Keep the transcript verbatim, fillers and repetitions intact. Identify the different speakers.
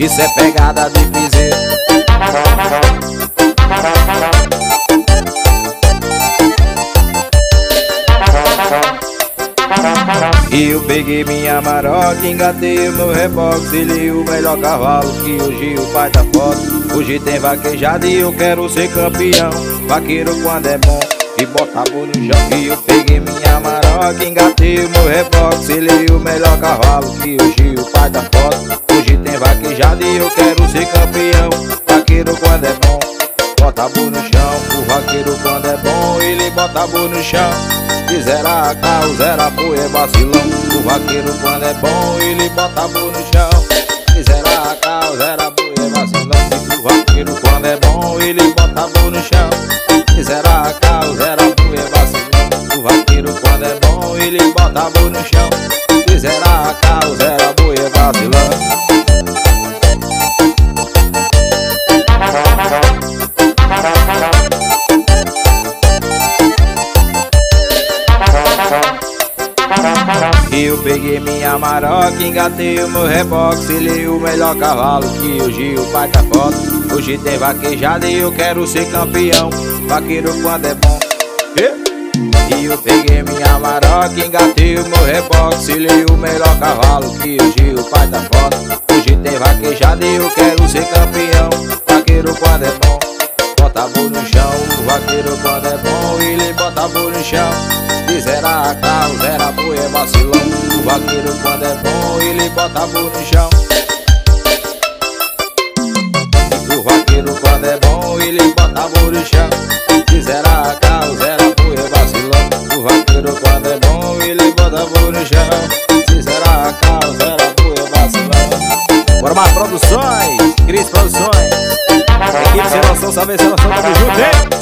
Speaker 1: Isso é pegada de piseiro. E eu peguei minha maroca, engatei o meu reboque, selei o melhor cavalo que hoje o pai da foto. Hoje tem vaquejada e eu quero ser campeão. Vaqueiro quando é bom e bota a boca no chão. E eu peguei minha maroca, engatei o meu reboque, selei o melhor cavalo que hoje o pai da foto. Hoje tem vaquejada e eu quero ser campeão. Vaqueiro quando é bom, bota a boca no chão. O vaqueiro quando é bom, ele bota a boca no chão. Se zera a carro, zera a boi, é vacilão. O vaqueiro quando é bom, ele bota a boca no chão. Se zera a carro, zera a boi, é vacilão. O vaqueiro quando é bom, ele bota a boca no chão. Se zera a carro, zera a boi, é vacilão. O vaqueiro quando é bom, ele bota a boca no chão. Se zera a carro, zera a boi, é vacilão. Eu peguei minha maroca, engatei o meu reboque, selei o melhor cavalo que hoje o pai tá foto. Hoje tem vaquejada e eu quero ser campeão. Vaqueiro quando é bom. E eu peguei minha maroca, engatei o meu reboque, selei o melhor cavalo que hoje o pai tá foto. Hoje tem vaquejada e eu quero ser campeão. Vaqueiro quando é bom, bota a boca no chão. O vaqueiro quando é bom, ele bota a boca no chão. Se zera a carro, zera a boi, é vacilão. O vaqueiro quando é bom, ele bota a boca no chão. O vaqueiro quando é bom, ele bota a boca no chão. Se zera a carro, zera a boi, é vacilão. O vaqueiro quando é bom, ele bota a boca no chão. Se zera a carro, zera a boi, é vacilão. Bora mais produções, Cris Produções. Equipe Sem Noção, sabe Sem Noção, tamo junto, hein?